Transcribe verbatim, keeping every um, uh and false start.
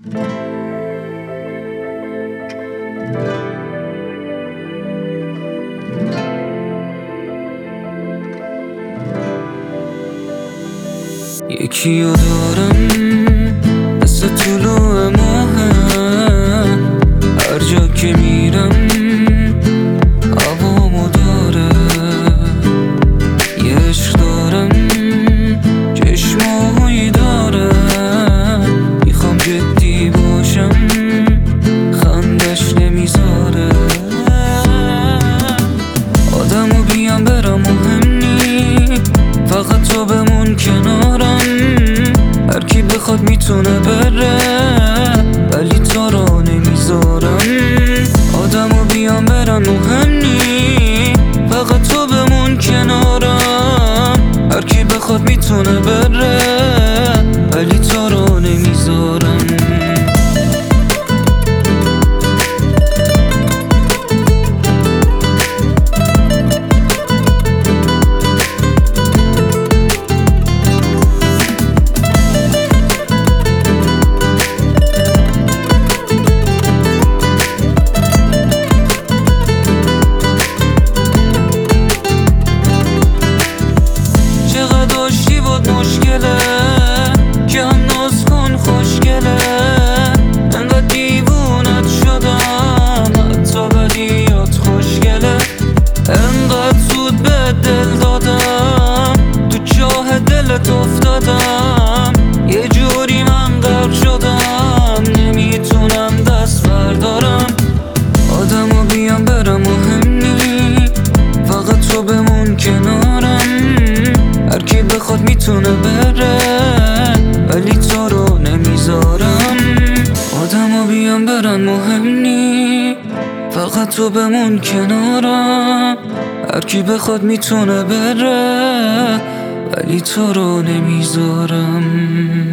یکی رو دارم مثل طلوع ماه، هر جا که میرم هوامو داره. یه عشق دارم چشمایی داره، میخوام جدی باشم خندش نمیذاره. آدمو بیام برم مهم نی، فقط تو بمون کنارم. هر کی بخواد میتونه بره، ولی تو رو نمیذارم. آدمو بیام برن مهم نی، فقط تو بمون کنارم. هر کی بخواد میتونه بره، ولی تو رو نمیذارم. مشکله که هم ناز کن خوشگله، انقدر دیوونت شدم حتی بدیات خوشگله. انقدر زود به دل دادم، تو چاه دلت افتادم. یه جوری من غرق شدم، نمیتونم دست بردارم. آدمو بیام برم مهم نی، فقط تو بمون کنارم. هر کی بخواد میتونه بره، ولی تو رو نمیذارم. آدمو بیان برن مهم نی، فقط تو بمون کنارم. هر کی بخواد میتونه بره، ولی تو رو نمیذارم.